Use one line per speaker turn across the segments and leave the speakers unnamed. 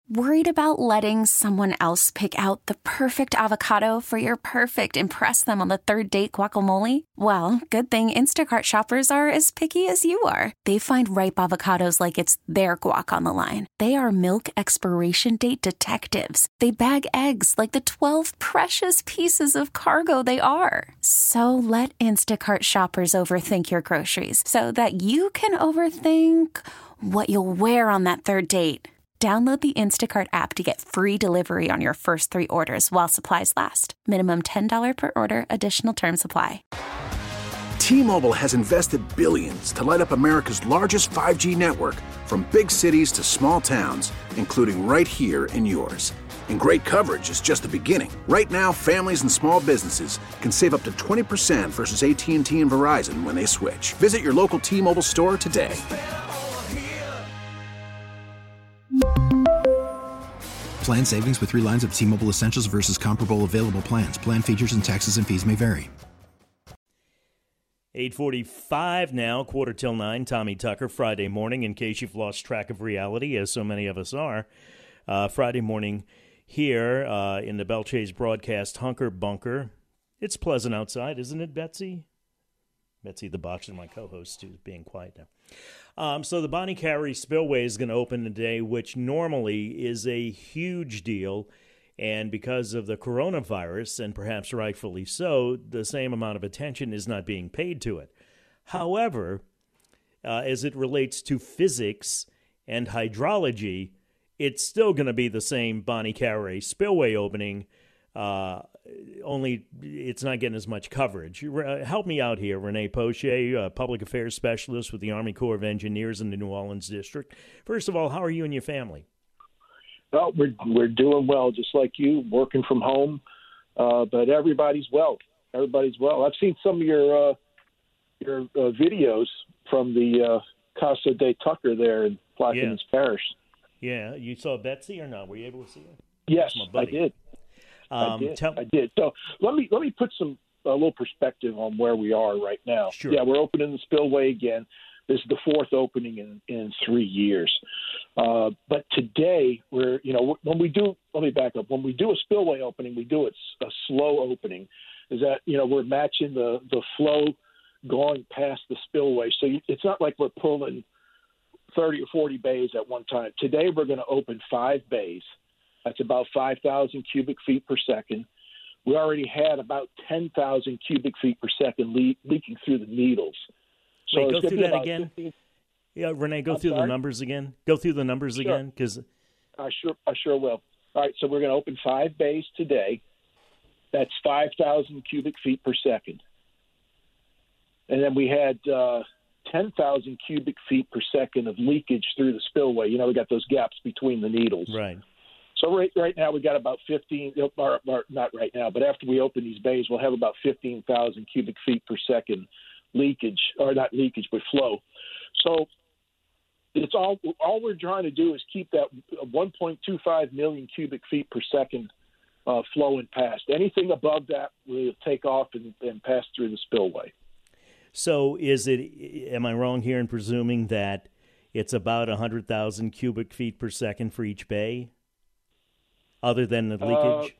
Worried about letting someone else pick out the perfect avocado for your perfect impress them on the third date guacamole? Well, good thing Instacart shoppers are as picky as you are. They find ripe avocados like it's their guac on the line. They are milk expiration date detectives. They bag eggs like the 12 precious pieces of cargo they are. So let Instacart shoppers overthink your groceries so that you can overthink what you'll wear on that third date. Download the Instacart app to get free delivery on your first 3 orders while supplies last. Minimum $10 per order. Additional terms apply.
T-Mobile has invested billions to light up America's largest 5G network, from big cities to small towns, including right here in yours. And great coverage is just the beginning. Right now, families and small businesses can save up to 20% versus AT&T and Verizon when they switch. Visit your local T-Mobile store today.
Plan savings with 3 lines of T-Mobile Essentials versus comparable available plans. Plan features and taxes and fees may vary.
8:45 now, 8:45. Tommy Tucker, Friday morning, in case you've lost track of reality, as so many of us are. Friday morning here in the Bell Chase Broadcast Hunker Bunker. It's pleasant outside, isn't it, Betsy? Betsy the Boxer, my co-host, is being quiet now. So the Bonnie Carey Spillway is going to open today, which normally is a huge deal. And because of the coronavirus, and perhaps rightfully so, the same amount of attention is not being paid to it. However, as it relates to physics and hydrology, it's still going to be the same Bonnie Carey Spillway opening, only it's not getting as much coverage. Help me out here, Renee Poche, public affairs specialist with the Army Corps of Engineers in the New Orleans District. First of all, how are you and your family?
Well, we're doing well, just like you, working from home, but everybody's well. Everybody's well. I've seen some of your videos from the Casa de Tucker there in Plaquemines Parish.
Yeah, you saw Betsy or not? Were you able to see her?
Yes, I did. I did. So let me put a little perspective on where we are right now.
Sure.
Yeah, we're opening the Spillway again. This is the 4th opening in 3 years. But today when we do, let me back up. When we do a Spillway opening, we do it a slow opening. Is that, we're matching the flow going past the Spillway. So it's not like we're pulling 30 or 40 bays at one time. Today we're going to open 5 bays. That's about 5,000 cubic feet per second. We already had about 10,000 cubic feet per second leaking through the needles. So
wait, go through that again.
15...
Yeah, Renee, go through the numbers again. Go through the numbers
Sure.
again, because
I sure will. All right, so we're going to open 5 bays today. That's 5,000 cubic feet per second. And then we had 10,000 cubic feet per second of leakage through the spillway. We got those gaps between the needles.
Right.
So right now we got about 15, or not right now, but after we open these bays, we'll have about 15,000 cubic feet per second leakage, or not leakage, but flow. So it's all we're trying to do is keep that 1.25 million cubic feet per second flowing past. Anything above that will take off and pass through the spillway.
So am I wrong here in presuming that it's about 100,000 cubic feet per second for each bay, other than the leakage?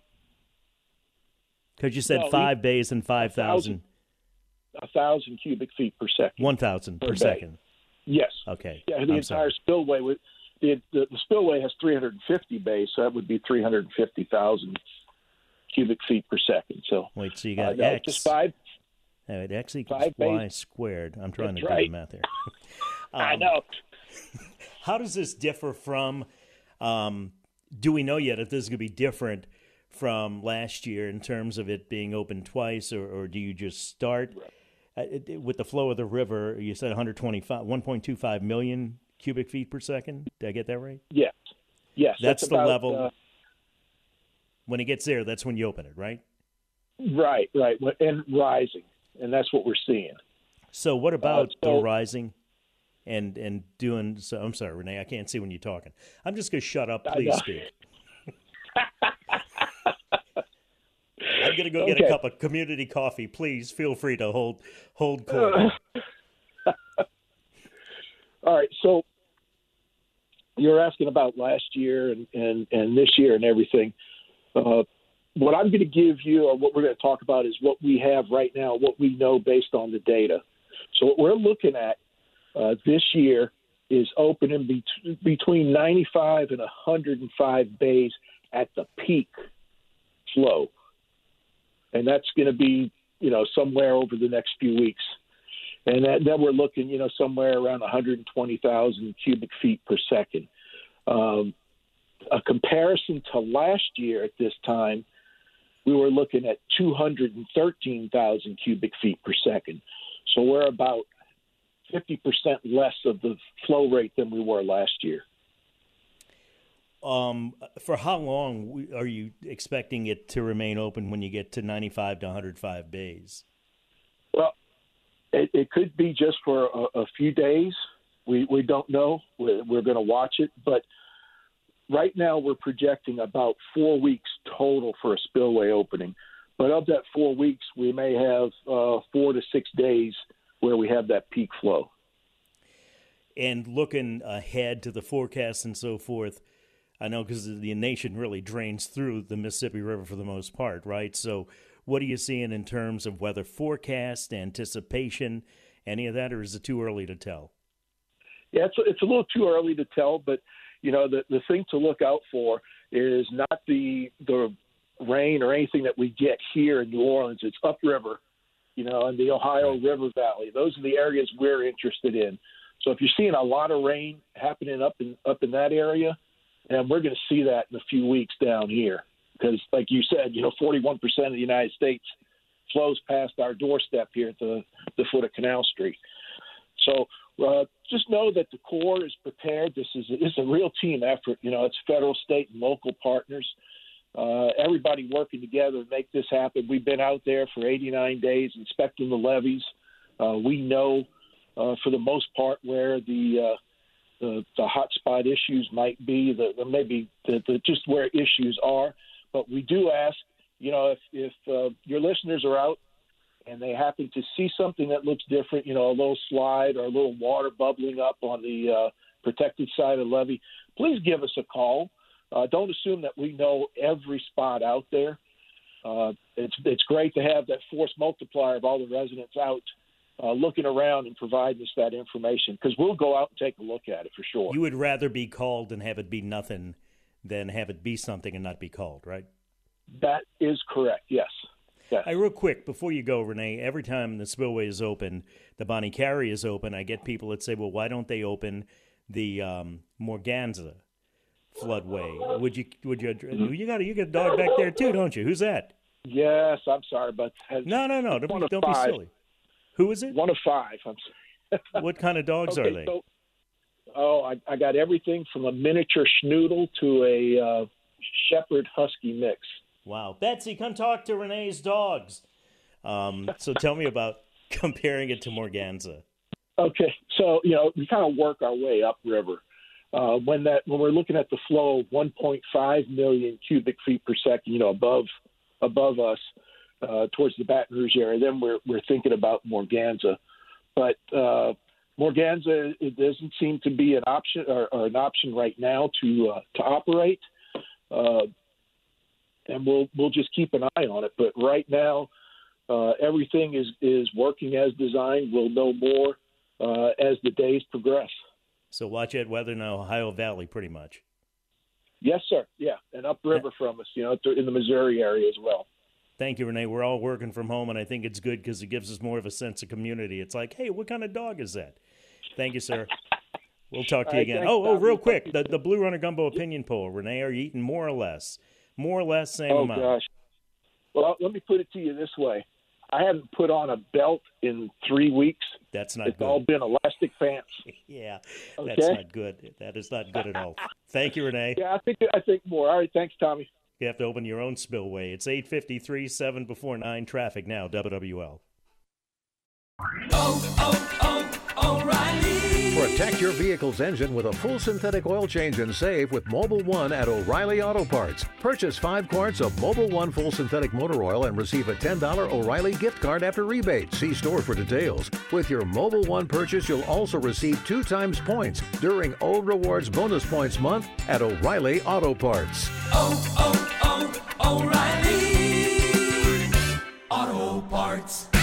Because you said 5 bays and 5,000.
1,000 cubic feet per second.
1,000 per second.
Yes.
Okay.
Yeah, the entire spillway. The spillway has 350 bays, so that would be 350,000 cubic feet per second. So
wait, so you got X.
Just 5.
X equals Y squared. I'm trying to do the math here.
I know.
How does this differ from, do we know yet if this is going to be different from last year in terms of it being open twice, or do you just start with the flow of the river? You said 1.25 million cubic feet per second. Did I get that right?
Yes.
That's the level. When it gets there, that's when you open it, right?
Right. And rising. And that's what we're seeing.
So what about the rising and doing – so I'm sorry, Renee, I can't see when you're talking. I'm just going to shut up. Please speak. I'm going to go get a cup of community coffee. Please feel free to hold court.
All right. So you're asking about last year and this year and everything. What I'm going to give you, or what we're going to talk about, is what we have right now, what we know based on the data. So what we're looking at this year is opening between 95 and 105 bays at the peak flow. And that's going to be, somewhere over the next few weeks. And then we're looking, somewhere around 120,000 cubic feet per second. A comparison to last year at this time, we were looking at 213,000 cubic feet per second. So we're about 50% less of the flow rate than we were last year.
For how long are you expecting it to remain open when you get to 95 to 105 bays?
Well, it could be just for a few days. We don't know. We're going to watch it. But right now we're projecting about 4 weeks total for a spillway opening. But of that 4 weeks, we may have 4 to 6 days where we have that peak flow.
And looking ahead to the forecast and so forth, I know because the nation really drains through the Mississippi River for the most part, right? So what are you seeing in terms of weather forecast, anticipation, any of that, or is it too early to tell?
Yeah, it's a little too early to tell, but, the thing to look out for is not the rain or anything that we get here in New Orleans. It's upriver, in the Ohio River Valley. Those are the areas we're interested in. So if you're seeing a lot of rain happening up in that area, and we're going to see that in a few weeks down here because, like you said, 41% of the United States flows past our doorstep here at the foot of Canal Street. So just know that the Corps is prepared. This is a real team effort. It's federal, state, and local partners. Everybody working together to make this happen. We've been out there for 89 days inspecting the levees. We know, for the most part, where the hotspot issues might be, maybe just where issues are. But we do ask, if your listeners are out and they happen to see something that looks different, a little slide or a little water bubbling up on the protected side of the levee, please give us a call. Don't assume that we know every spot out there. It's great to have that force multiplier of all the residents out looking around and providing us that information, because we'll go out and take a look at it for sure.
You would rather be called and have it be nothing than have it be something and not be called, right?
That is correct, yes. Yes.
Hey, real quick, before you go, Renee, every time the spillway is open, the Bonnie Carey is open, I get people that say, well, why don't they open the Morganza floodway? Would you you got a dog back there too, don't you? Who's that?
Yes, I'm sorry, but
no, don't be silly. Who is it?
1 of 5. I'm sorry.
What kind of dogs are they?
So, I got everything from a miniature schnoodle to a shepherd husky mix.
Wow. Betsy, come talk to Renee's dogs. So tell me about comparing it to Morganza.
Okay, so we kind of work our way upriver. When we're looking at the flow of 1.5 million cubic feet per second, above us towards the Baton Rouge area, then we're thinking about Morganza. But Morganza, it doesn't seem to be an option or an option right now to operate. And we'll just keep an eye on it. But right now, everything is working as designed. We'll know more as the days progress.
So watch out weather in the Ohio Valley, pretty much.
Yes, sir. Yeah, and upriver from us, in the Missouri area as well.
Thank you, Renee. We're all working from home, and I think it's good because it gives us more of a sense of community. It's like, hey, what kind of dog is that? Thank you, sir. We'll talk to you again.
Thanks,
real quick, the Blue Runner Gumbo opinion poll. Renee, are you eating more or less? More or less, same amount?
Oh, gosh. Well, let me put it to you this way. I haven't put on a belt in 3 weeks.
That's not
it's
good.
It's all been elastic pants.
Yeah,
okay?
That's not good. That is not good at all. Thank you, Renee.
Yeah, I think more. All right, thanks, Tommy.
You have to open your own spillway. It's 8:53, 7 before 9. Traffic now, WWL.
O'Reilly. Protect your vehicle's engine with a full synthetic oil change and save with Mobil 1 at O'Reilly Auto Parts. Purchase 5 quarts of Mobil 1 full synthetic motor oil and receive a $10 O'Reilly gift card after rebate. See store for details. With your Mobil 1 purchase, you'll also receive 2 times points during O Rewards Bonus Points Month at O'Reilly Auto Parts.
O'Reilly Auto Parts.